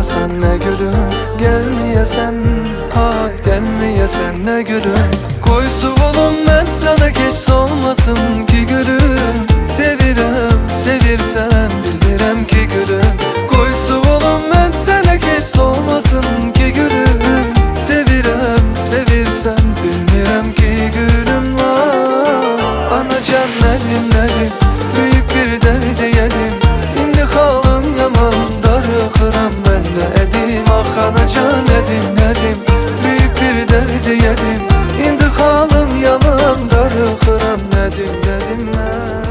Bakmayasan ne gülüm, gelmeyesen, hayt gelmeyesen ne gülüm. Koysu oğlum ben sana geç olmasın ki gülüm. Sevirem, sevirsen bilmirem ki gülüm. Koysu oğlum ben sana geç olmasın ki gülüm. Sevirem, sevirsen bilmirem ki gülüm. Anacan nedim, büyük bir derdi yedim. İndi halım yaman, darıxıram ben ne edim. Ah anacan nedim, büyük bir derdi yedim. İndi halım yaman, darıxıram nedim ben.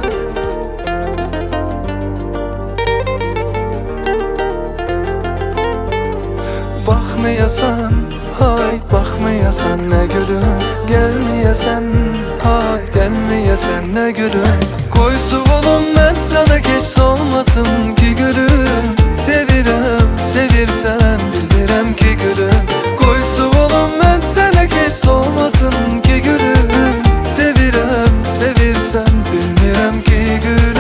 Bakmayasan, hayt bakmayasan ne gülüm. Gelmeyesen, hayt gelmeyesen ne gülüm. Koysu oğlum ben sana geç olmasın ki gülüm. Sevirem, sevirsen bilmirem ki gülüm. Koysu oğlum ben sana geç olmasın ki gülüm. Sevirem, sevirsen bilmirem ki gülüm.